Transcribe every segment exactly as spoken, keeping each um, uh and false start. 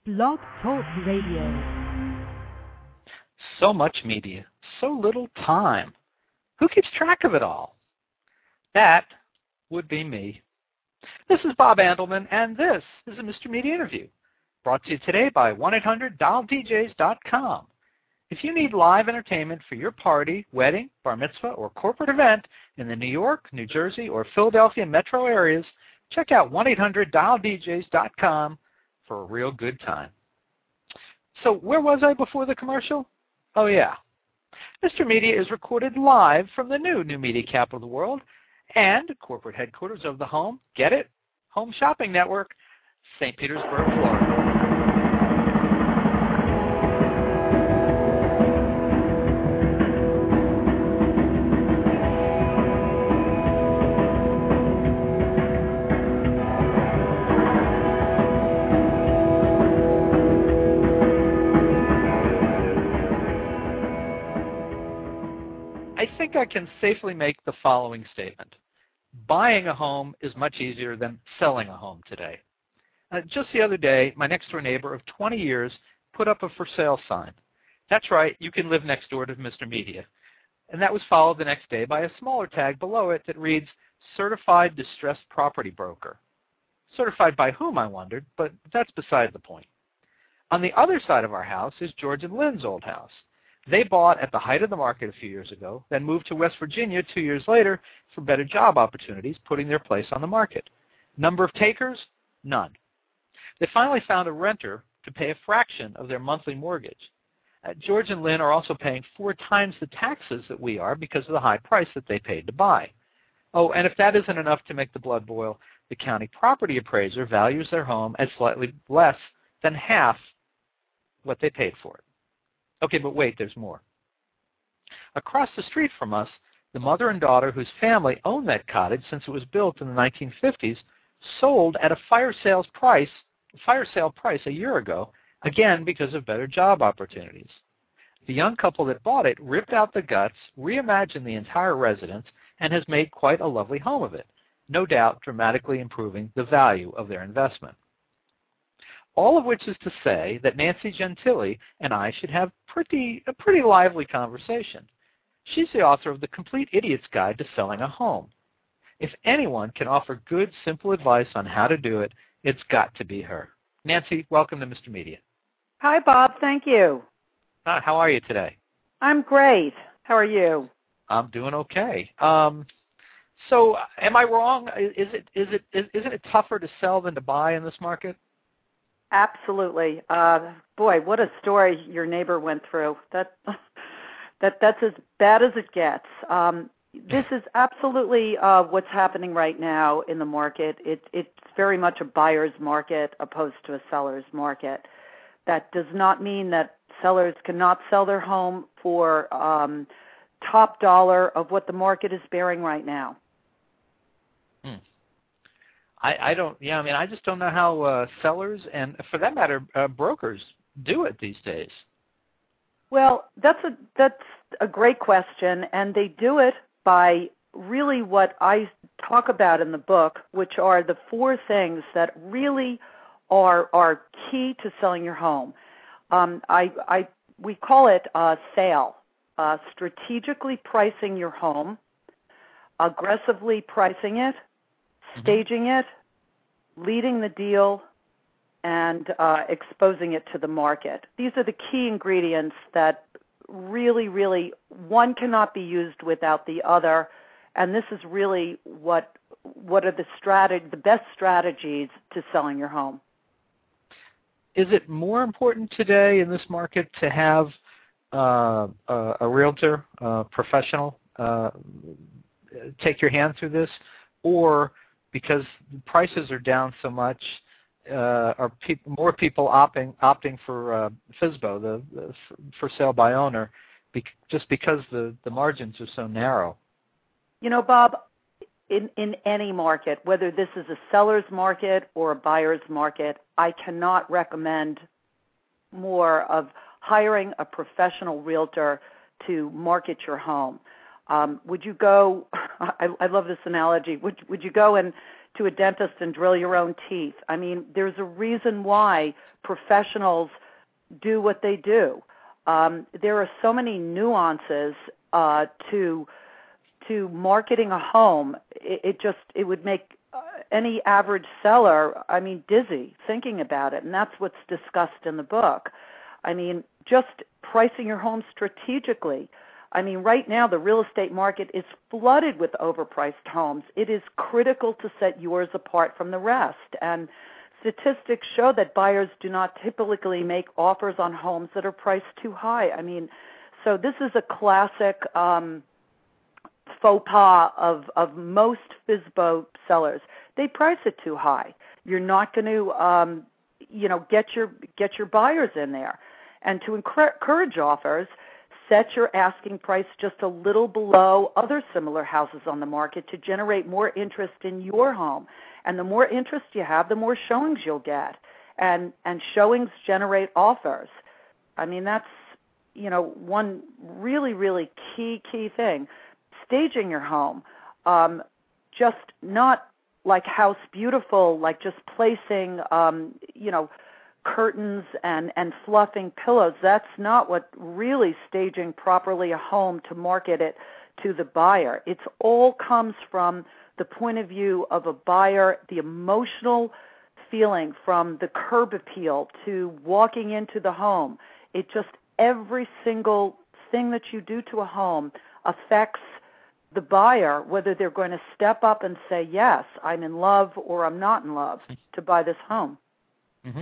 Blog Talk Radio. So much media, so little time. Who keeps track of it all? That would be me. This is Bob Andelman, and this is a Mister Media Interview, brought to you today by one eight hundred dial D Js dot com. If you need live entertainment for your party, wedding, bar mitzvah, or corporate event in the New York, New Jersey, or Philadelphia metro areas, check out one eight hundred dial D Js dot com for a real good time. So where was I before the commercial? Oh, yeah. Mister Media is recorded live from the new New Media capital of the world and corporate headquarters of the Home, get it? Home Shopping Network, Saint Petersburg, Florida. I think I can safely make the following statement. Buying a home is much easier than selling a home today. Uh, just the other day, my next-door neighbor of twenty years put up a for sale sign. That's right, you can live next door to Mister Media. And that was followed the next day by a smaller tag below it that reads, Certified Distressed Property Broker. Certified by whom, I wondered, but that's beside the point. On the other side of our house is George and Lynn's old house. They bought at the height of the market a few years ago, then moved to West Virginia two years later for better job opportunities, putting their place on the market. Number of takers? None. They finally found a renter to pay a fraction of their monthly mortgage. Uh, George and Lynn are also paying four times the taxes that we are because of the high price that they paid to buy. Oh, and if that isn't enough to make the blood boil, the county property appraiser values their home at slightly less than half what they paid for it. Okay, but wait, there's more. Across the street from us, the mother and daughter whose family owned that cottage since it was built in the nineteen fifties sold at a fire sales price, fire sale price a year ago, again because of better job opportunities. The young couple that bought it ripped out the guts, reimagined the entire residence, and has made quite a lovely home of it, no doubt dramatically improving the value of their investment. All of which is to say that Nancy Gentile and I should have pretty, a pretty lively conversation. She's the author of The Complete Idiot's Guide to Selling a Home. If anyone can offer good, simple advice on how to do it, it's got to be her. Nancy, welcome to Mister Media. Hi, Bob. Thank you. Uh, how are you today? I'm great. How are you? I'm doing okay. Um, so, am I wrong? Is it is it is, isn't it tougher to sell than to buy in this market? Absolutely. Uh, boy, what a story your neighbor went through. That that that's as bad as it gets. Um, this is absolutely uh, what's happening right now in the market. It, it's very much a buyer's market opposed to a seller's market. That does not mean that sellers cannot sell their home for um, top dollar of what the market is bearing right now. Hmm. I, I don't, yeah, I mean, I just don't know how uh, sellers and, for that matter, uh, brokers do it these days. Well, that's a that's a great question, and they do it by really what I talk about in the book, which are the four things that really are are key to selling your home. Um, I, I we call it uh, sale, uh, strategically pricing your home, aggressively pricing it, staging it, leading the deal, and uh, exposing it to the market. These are the key ingredients that really, really, one cannot be used without the other, and this is really what what are the strateg- the best strategies to selling your home. Is it more important today in this market to have uh, a, a realtor, a professional, uh, take your hand through this, or because prices are down so much, uh, are pe- more people opting opting for uh, F S B O, the, the for sale by owner, be- just because the, the margins are so narrow? You know, Bob, in, in any market, whether this is a seller's market or a buyer's market, I cannot recommend more of hiring a professional realtor to market your home. Um, would you go, I, I love this analogy, would, would you go and to a dentist and drill your own teeth. I mean, there's a reason why professionals do what they do. Um, there are so many nuances uh, to to marketing a home. It, it just it would make uh, any average seller, I mean, dizzy thinking about it, and that's what's discussed in the book. I mean, just pricing your home strategically. I mean, right now the real estate market is flooded with overpriced homes. It is critical to set yours apart from the rest. And statistics show that buyers do not typically make offers on homes that are priced too high. I mean, so this is a classic um, faux pas of, of most F S B O sellers. They price it too high. You're not going to, um, you know, get your get your buyers in there. And to encourage offers, set your asking price just a little below other similar houses on the market to generate more interest in your home. And the more interest you have, the more showings you'll get. And and showings generate offers. I mean, that's, you know, one really, really key, key thing. Staging your home, um, just not like House Beautiful, like just placing, um, you know, curtains and, and fluffing pillows. That's not what really staging properly a home to market it to the buyer. It all comes from the point of view of a buyer, the emotional feeling from the curb appeal to walking into the home. It just, every single thing that you do to a home affects the buyer, whether they're going to step up and say, yes, I'm in love or I'm not in love to buy this home. Mm-hmm.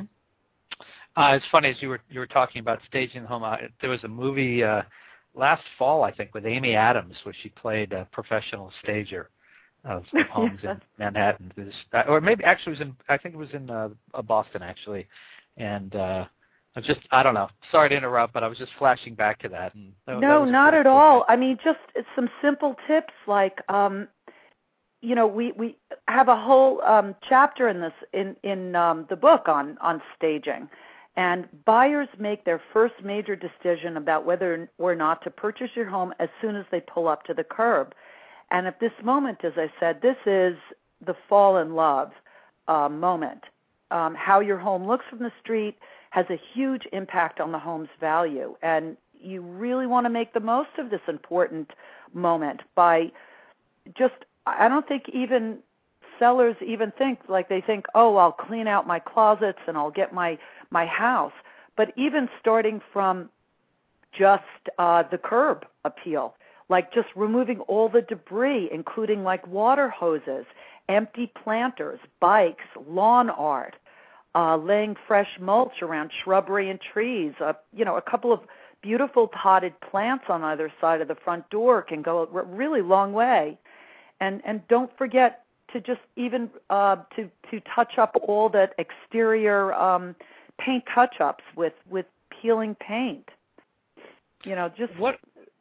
Uh, it's funny, as you were you were talking about staging the home. Uh, there was a movie uh, last fall, I think, with Amy Adams, where she played a professional stager of, of homes in Manhattan. It was, uh, or maybe actually it was in, I think it was in uh, Boston, actually. And uh, I was just, I don't know. Sorry to interrupt, but I was just flashing back to that. And that, no, that not cool, at cool all. thing. I mean, just some simple tips like, um, you know, we, we have a whole um, chapter in this in in um, the book on on staging. And buyers make their first major decision about whether or not to purchase your home as soon as they pull up to the curb. And at this moment, as I said, this is the fall in love uh, moment. Um, how your home looks from the street has a huge impact on the home's value. And you really want to make the most of this important moment by just, I don't think even sellers even think, like they think, oh, I'll clean out my closets and I'll get my my house. But even starting from just uh, the curb appeal, like just removing all the debris, including like water hoses, empty planters, bikes, lawn art, uh, laying fresh mulch around shrubbery and trees, uh, you know, a couple of beautiful potted plants on either side of the front door can go a really long way. And and don't forget to just even uh, to to touch up all that exterior um, paint touch-ups with, with peeling paint. You know, just what.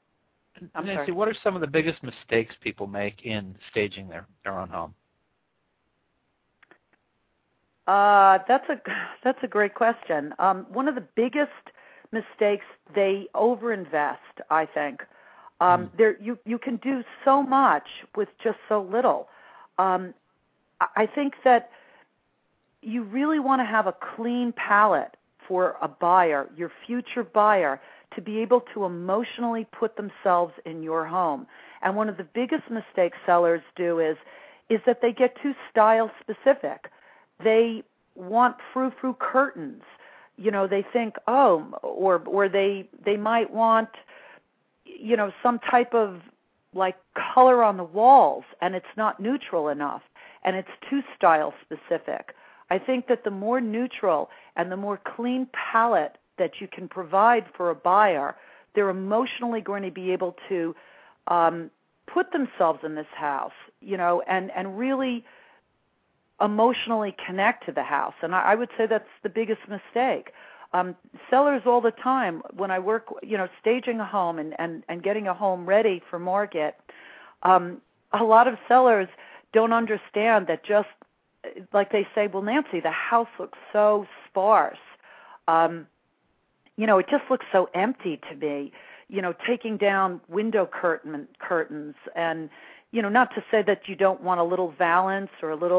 I'm Nancy, sorry. what are some of the biggest mistakes people make in staging their, their own home? Uh, that's a that's a great question. Um, one of the biggest mistakes, they overinvest, I think. Um, mm. There, you you can do so much with just so little. Um, I think that you really want to have a clean palette for a buyer, your future buyer, to be able to emotionally put themselves in your home. And one of the biggest mistakes sellers do is is that they get too style specific. They want frou-frou curtains. You know, they think, oh, or or they they might want, you know, some type of like color on the walls, and it's not neutral enough, and it's too style specific. I think that the more neutral and the more clean palette that you can provide for a buyer, they're emotionally going to be able to um, put themselves in this house, you know, and, and really emotionally connect to the house. And I, I would say that's the biggest mistake. Um, sellers all the time, when I work, you know, staging a home and, and, and getting a home ready for market, um, a lot of sellers don't understand that just like they say, well, Nancy, the house looks so sparse. Um, you know, it just looks so empty to me. You know, taking down window curtain curtains and, you know, not to say that you don't want a little valance or a little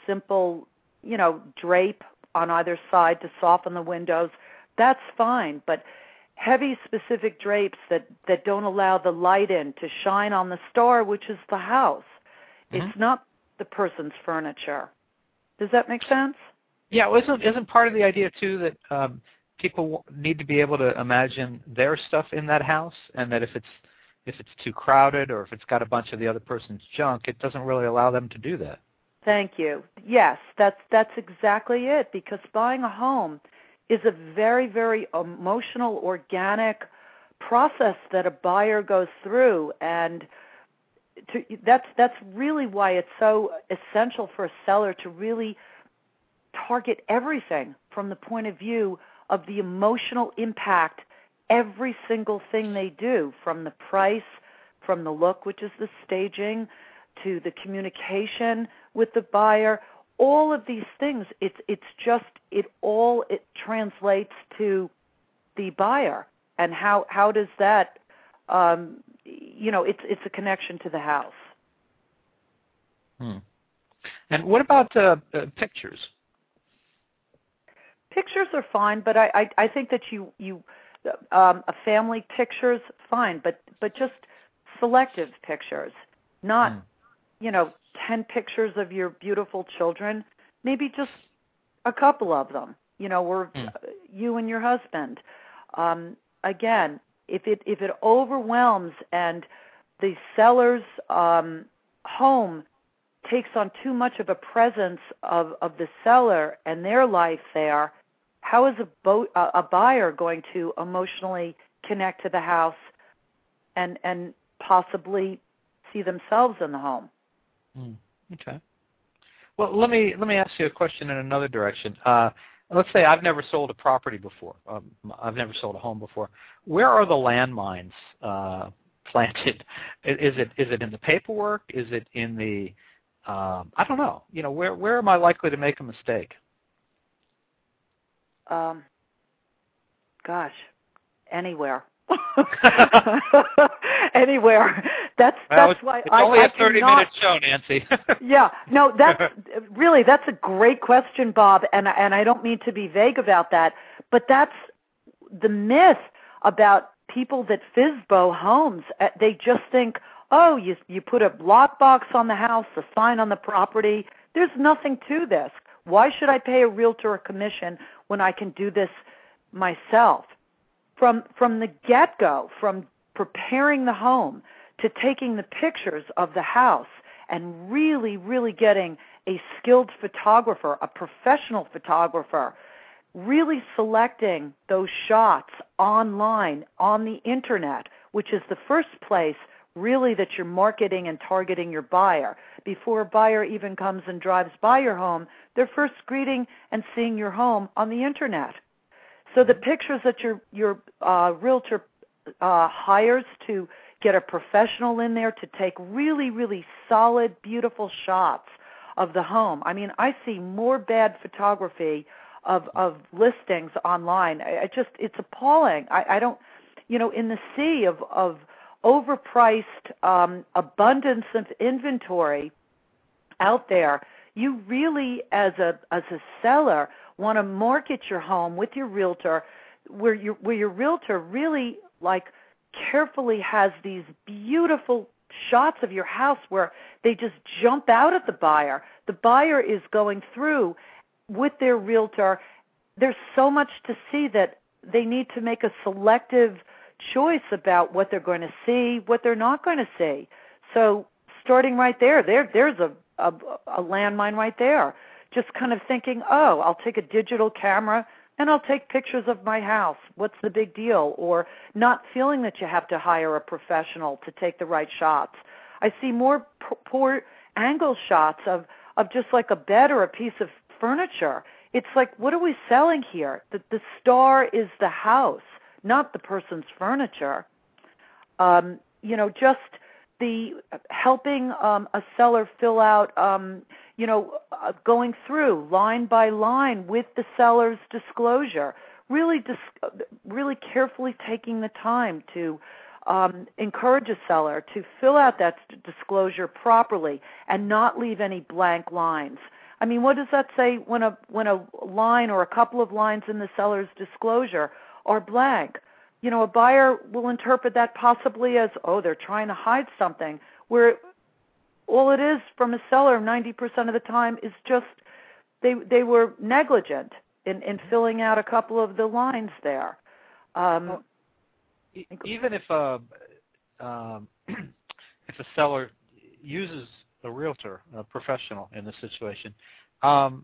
simple, you know, drape on either side to soften the windows, that's fine. But heavy specific drapes that, that don't allow the light in to shine on the star, which is the house. Mm-hmm. It's not the person's furniture. Does that make sense? Yeah, well, isn't, isn't part of the idea, too, that um, people need to be able to imagine their stuff in that house, and that if it's if it's too crowded or if it's got a bunch of the other person's junk, it doesn't really allow them to do that? Thank you. Yes, that's that's exactly it, because buying a home is a very, very emotional, organic process that a buyer goes through, and to, that's that's really why it's so essential for a seller to really target everything from the point of view of the emotional impact every single thing they do, from the price, from the look, which is the staging, to the communication with the buyer. All of these things, it's it's just, it all, it translates to the buyer. And how, how does that, um, you know, it's it's a connection to the house. Hmm. And what about uh, uh, pictures? Pictures are fine, but I, I, I think that you, you um, a family picture's fine, but, but just selective pictures, not, hmm. you know, ten pictures of your beautiful children, maybe just a couple of them, you know, or mm. you and your husband. Um, again, if it if it overwhelms and the seller's um, home takes on too much of a presence of, of the seller and their life there, how is a, bo- a buyer going to emotionally connect to the house and and possibly see themselves in the home? Mm, okay. Well, let me let me ask you a question in another direction. Uh, let's say I've never sold a property before. Um, I've never sold a home before. Where are the landmines uh, planted? Is it is it in the paperwork? Is it in the um, I don't know. You know, where where am I likely to make a mistake? Um, gosh, anywhere. Anywhere. That's well, that's it's, why it's I, only I a thirty cannot, minute show, Nancy. Yeah, no, that's really that's a great question, Bob, and and I don't mean to be vague about that, but that's the myth about people that F S B O homes. They just think, oh, you you put a lockbox on the house, a sign on the property. There's nothing to this. Why should I pay a realtor a commission when I can do this myself? From from the get-go, from preparing the home to taking the pictures of the house and really, really getting a skilled photographer, a professional photographer, really selecting those shots online, on the internet, which is the first place really that you're marketing and targeting your buyer. Before a buyer even comes and drives by your home, they're first greeting and seeing your home on the internet. So the pictures that your your uh, realtor uh, hires to get a professional in there to take really, really solid, beautiful shots of the home. I mean, I see more bad photography of of listings online. I, I just, it's appalling. I, I don't, you know, in the sea of of overpriced um, abundance of inventory out there, you really, as a as a seller, want to market your home with your realtor, where your where your realtor really like carefully has these beautiful shots of your house where they just jump out at the buyer. The buyer is going through with their realtor. There's so much to see that they need to make a selective choice about what they're going to see, what they're not going to see. So starting right there, there there's a, a, a landmine right there. Just kind of thinking, oh, I'll take a digital camera and I'll take pictures of my house. What's the big deal? Or not feeling that you have to hire a professional to take the right shots. I see more p- poor angle shots of, of just like a bed or a piece of furniture. It's like, what are we selling here? The, the star is the house, not the person's furniture. Um, you know, just the helping um, a seller fill out, um, you know, uh, going through line by line with the seller's disclosure, really, dis- really carefully taking the time to um, encourage a seller to fill out that disclosure properly and not leave any blank lines. I mean, what does that say when a when a line or a couple of lines in the seller's disclosure are blank? You know, a buyer will interpret that possibly as, oh, they're trying to hide something, where all it is from a seller ninety percent of the time is just they they were negligent in, in filling out a couple of the lines there. Um, well, even if a, um, if a seller uses a realtor, a professional in this situation, um,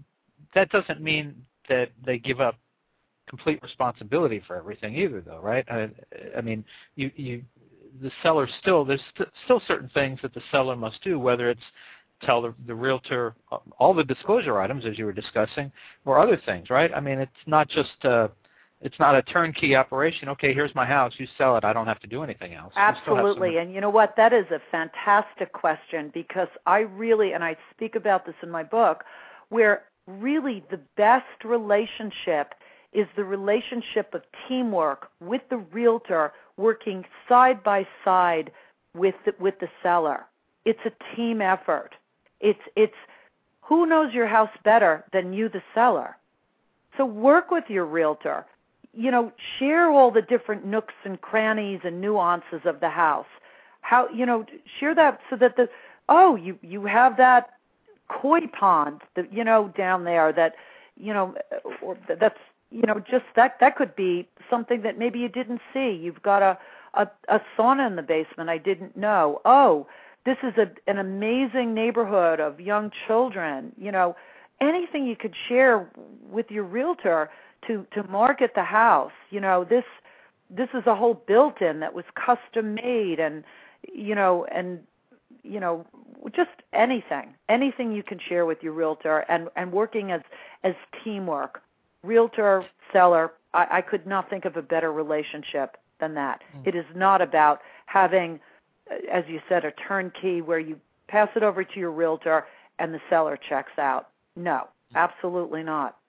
that doesn't mean that they give up complete responsibility for everything either, though, right? I, I mean, you, you, the seller still, there's st- still certain things that the seller must do, whether it's tell the, the realtor all the disclosure items, as you were discussing, or other things, right? I mean, it's not just, uh, it's not a turnkey operation. Okay, here's my house, you sell it, I don't have to do anything else. Absolutely, some... and you know what? That is a fantastic question, because I really, and I speak about this in my book, where really the best relationship is the relationship of teamwork with the realtor working side by side with the, with the seller. It's a team effort. It's it's who knows your house better than you, the seller. So work with your realtor. You know, share all the different nooks and crannies and nuances of the house. How, you know, share that so that the oh, you you have that koi pond, that, you know, down there that, you know, or that's, you know, just that that could be something that maybe you didn't see. You've got a a, a sauna in the basement I didn't know. Oh, this is a, an amazing neighborhood of young children. You know, anything you could share with your realtor to, to market the house. You know, this this is a whole built-in that was custom made, and you know, and you know, just anything, anything you can share with your realtor, and, and working as as teamwork. Realtor, seller, I, I could not think of a better relationship than that. Mm. It is not about having, as you said, a turnkey where you pass it over to your realtor and the seller checks out. No, absolutely not.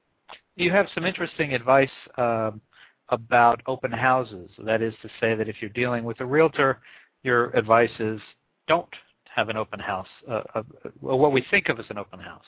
You have some interesting advice uh, about open houses. That is to say that if you're dealing with a realtor, your advice is don't have an open house, uh, uh, what we think of as an open house.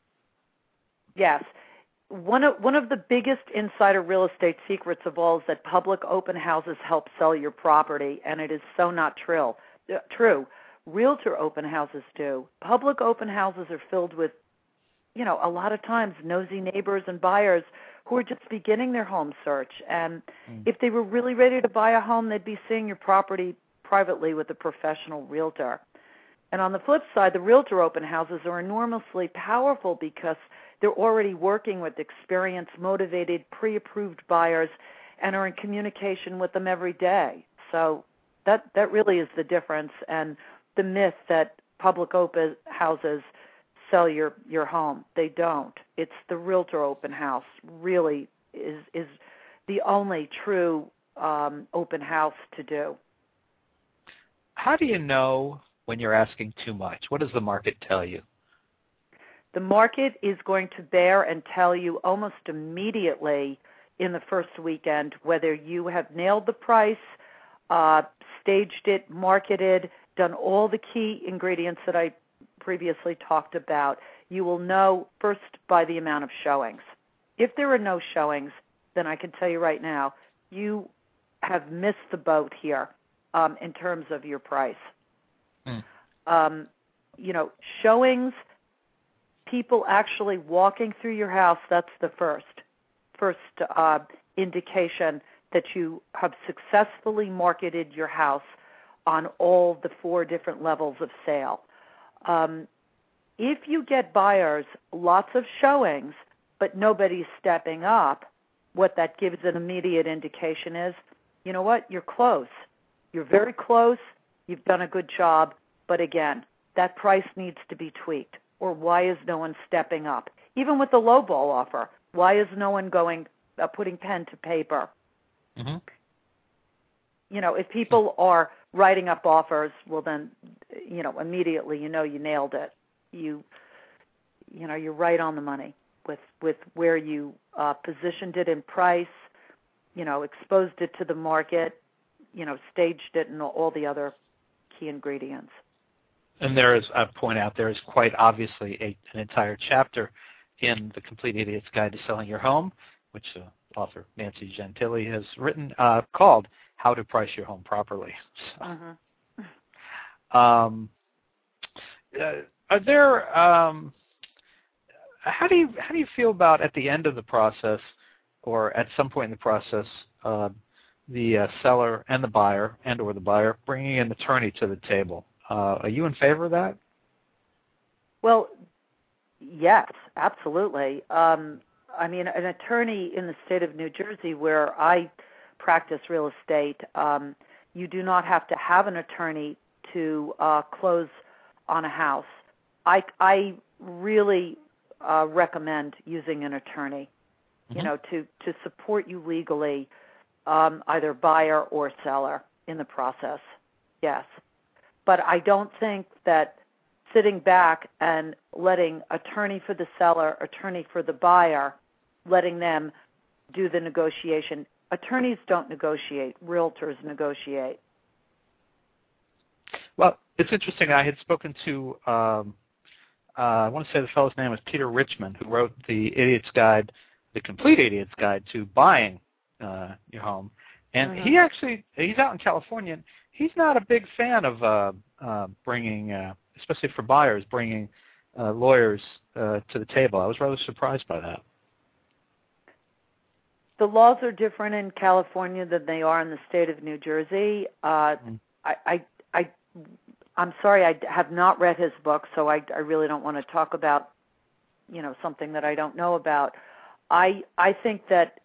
Yes. One of, one of the biggest insider real estate secrets of all is that public open houses help sell your property, and it is so not true. Uh, true. Realtor open houses do. Public open houses are filled with, you know, a lot of times nosy neighbors and buyers who are just beginning their home search. And mm. if they were really ready to buy a home, they'd be seeing your property privately with a professional realtor. And on the flip side, the realtor open houses are enormously powerful because they're already working with experienced, motivated, pre-approved buyers and are in communication with them every day. So that that really is the difference, and the myth that public open houses sell your, your home. They don't. It's the realtor open house really is is the only true um, open house to do. How do you know when you're asking too much? What does the market tell you? The market is going to bear and tell you almost immediately in the first weekend whether you have nailed the price, uh, staged it, marketed, done all the key ingredients that I previously talked about. You will know first by the amount of showings. If there are no showings, then I can tell you right now, you have missed the boat here um, in terms of your price. Mm. Um, you know, showings, people actually walking through your house, that's the first, first uh, indication that you have successfully marketed your house on all the four different levels of sale. Um, if you get buyers, lots of showings, but nobody's stepping up, what that gives an immediate indication is, you know what, you're close. You're very close. You've done a good job. But again, that price needs to be tweaked. Or why is no one stepping up? Even with the lowball offer, why is no one going, uh, putting pen to paper? Mm-hmm. You know, if people are writing up offers, well then, you know, immediately you know you nailed it. You, you know, you're right on the money with with where you uh, positioned it in price, you know, exposed it to the market, you know, staged it, and all the other key ingredients. And there is, I point out, there is quite obviously a, an entire chapter in The Complete Idiot's Guide to Selling Your Home, which uh, author Nancy Gentili has written, uh, called How to Price Your Home Properly. So, uh-huh. um, uh, are there, um, how do you how do you feel about at the end of the process, or at some point in the process, uh, the uh, seller and the buyer and or the buyer bringing an attorney to the table? Uh, are you in favor of that? Well, yes, absolutely. Um, I mean, an attorney in the state of New Jersey, where I practice real estate, um, you do not have to have an attorney to uh, close on a house. I, I really uh, recommend using an attorney, mm-hmm. you know, to, to support you legally, um, either buyer or seller in the process. Yes. But I don't think that sitting back and letting attorney for the seller, attorney for the buyer, letting them do the negotiation. Attorneys don't negotiate. Realtors negotiate. Well, it's interesting. I had spoken to, um, uh, I want to say the fellow's name was Peter Richmond, who wrote the Idiot's Guide, the Complete Idiot's Guide to Buying uh, Your Home. And mm-hmm. he actually, he's out in California. He's not a big fan of uh, uh, bringing, uh, especially for buyers, bringing uh, lawyers uh, to the table. I was rather surprised by that. The laws are different in California than they are in the state of New Jersey. Uh, mm. I, I, I, I'm sorry, I have not read his book, so I, I really don't want to talk about, you know, something that I don't know about. I, I think that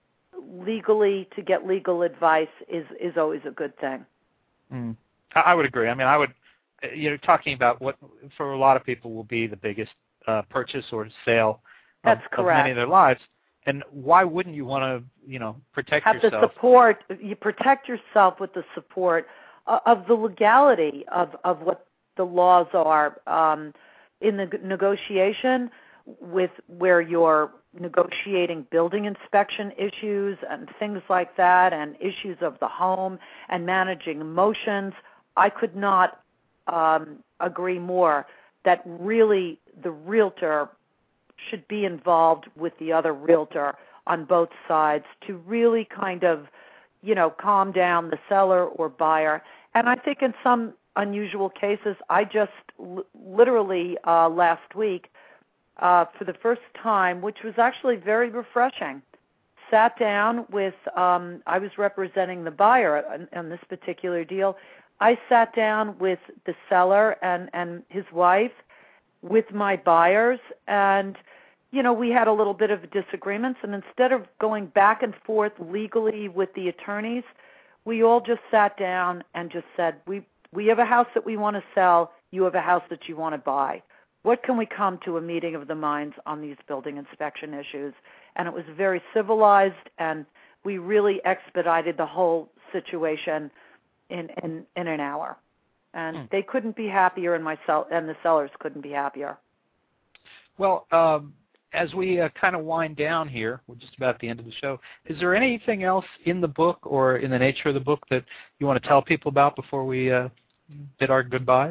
legally, to get legal advice is, is always a good thing. Mm. I would agree. I mean, I would, you know, talking about what for a lot of people will be the biggest uh, purchase or sale of, That's of many of their lives. And why wouldn't you want to, you know, protect Have yourself? Have the support. You protect yourself with the support uh, of the legality of, of what the laws are um, in the negotiation with where you're negotiating building inspection issues and things like that and issues of the home and managing emotions. I could not um, agree more that really the realtor should be involved with the other realtor on both sides to really kind of, you know, calm down the seller or buyer. And I think in some unusual cases, I just l- literally uh, last week, uh, for the first time, which was actually very refreshing, sat down with, um, I was representing the buyer on, on this particular deal. I sat down with the seller and, and his wife, with my buyers, and, you know, we had a little bit of disagreements, and instead of going back and forth legally with the attorneys, we all just sat down and just said, we, we have a house that we want to sell, you have a house that you want to buy. What can we come to a meeting of the minds on these building inspection issues? And it was very civilized, and we really expedited the whole situation in, in, in an hour. And hmm. they couldn't be happier, and my sell- and the sellers couldn't be happier. Well, um, as we uh, kind of wind down here, we're just about at the end of the show, is there anything else in the book or in the nature of the book that you want to tell people about before we uh, bid our goodbyes?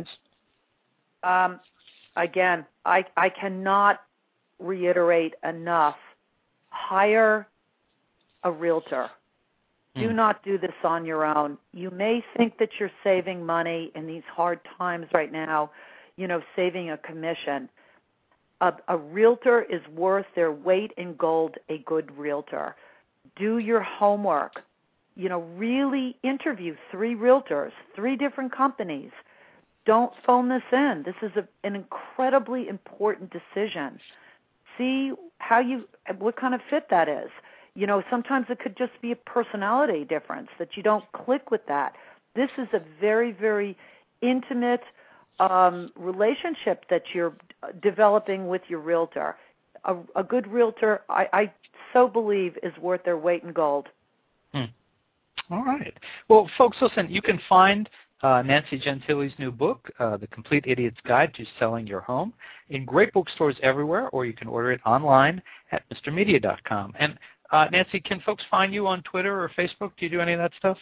Um, again, I, I cannot reiterate enough, hire a realtor. Do not do this on your own. You may think that you're saving money in these hard times right now, you know, saving a commission. A, a realtor is worth their weight in gold, a good realtor. Do your homework. You know, really interview three realtors, three different companies. Don't phone this in. This is a, an incredibly important decision. See how you, what kind of fit that is. You know, sometimes it could just be a personality difference that you don't click with that. This is a very, very intimate um, relationship that you're developing with your realtor. A, a good realtor, I, I so believe, is worth their weight in gold. Hmm. All right. Well, folks, listen, you can find uh, Nancy Gentili's new book, uh, The Complete Idiot's Guide to Selling Your Home, in great bookstores everywhere, or you can order it online at Mr Media dot com. And Uh, Nancy, can folks find you on Twitter or Facebook? Do you do any of that stuff?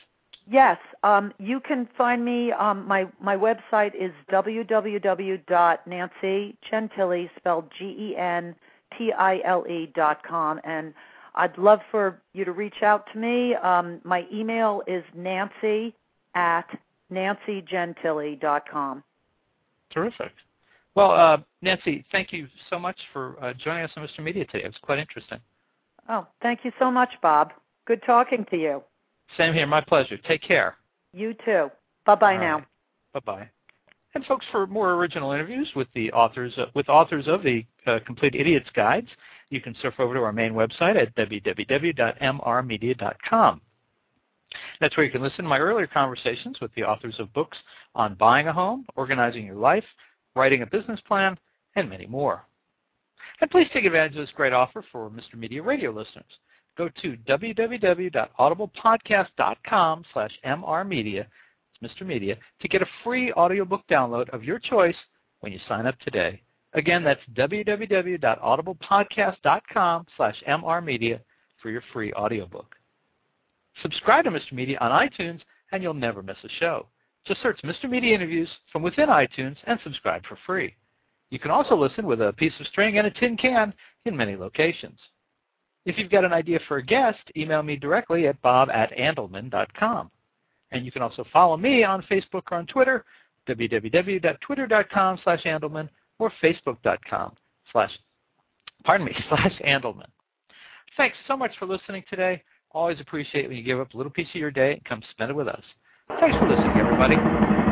Yes, um, you can find me. Um, my my website is w w w dot nancy gentile, spelled G E N T I L E dot com, and I'd love for you to reach out to me. Um, my email is nancy at nancy gentile dot com. Terrific. Well, uh, Nancy, thank you so much for uh, joining us on Mister Media today. It was quite interesting. Oh, thank you so much, Bob. Good talking to you. Same here. My pleasure. Take care. You too. Bye-bye now. Right. Bye-bye. And folks, for more original interviews with the authors uh, with authors of the uh, Complete Idiot's Guides, you can surf over to our main website at w w w dot m r media dot com. That's where you can listen to my earlier conversations with the authors of books on buying a home, organizing your life, writing a business plan, and many more. And please take advantage of this great offer for Mister Media Radio listeners. Go to w w w dot audible podcast dot com slash m r media, it's Mister Media, to get a free audiobook download of your choice when you sign up today. Again, that's w w w dot audible podcast dot com slash m r media for your free audiobook. Subscribe to Mister Media on iTunes, and you'll never miss a show. Just search Mister Media Interviews from within iTunes and subscribe for free. You can also listen with a piece of string and a tin can in many locations. If you've got an idea for a guest, email me directly at bob at andelman dot com. And you can also follow me on Facebook or on Twitter, w w w dot twitter dot com slash andelman or facebook dot com slash, pardon me, slash andelman. Thanks so much for listening today. Always appreciate when you give up a little piece of your day and come spend it with us. Thanks for listening, everybody.